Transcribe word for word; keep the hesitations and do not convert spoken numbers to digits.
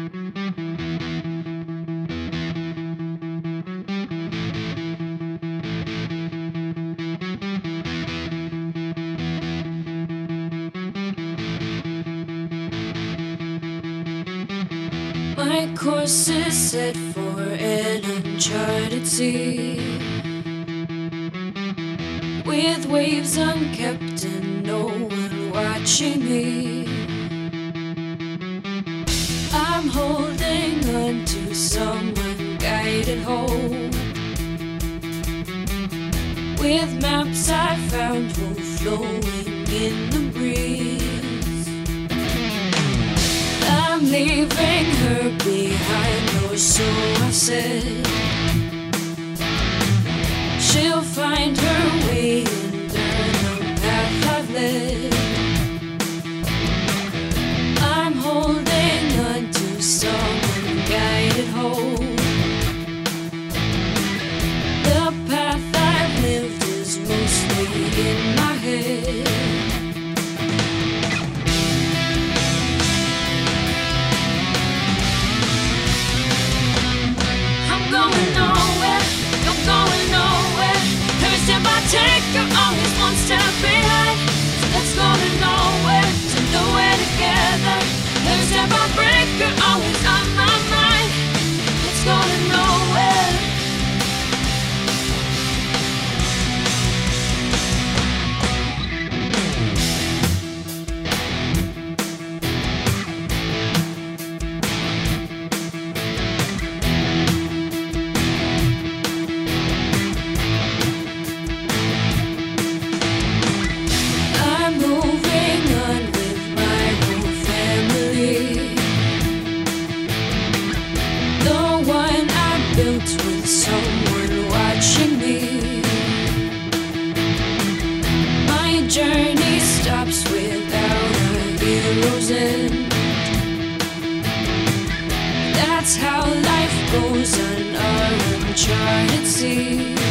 My course is set for an uncharted sea, with waves unkept and no one watching me. I'm holding on to someone guided home, with maps I found will flowing in the breeze. I'm leaving her behind, or so I said. She'll find her way and learn the path I've led. I'm holding on to someone guided home. The path I've lived is mostly in my head. Take you always one step behind. So let's go to nowhere, to nowhere together. Every step I break, you're always on my mind. Let's go to nowhere. With someone watching me, my journey stops without a hero's end. That's how life goes on our uncharted sea.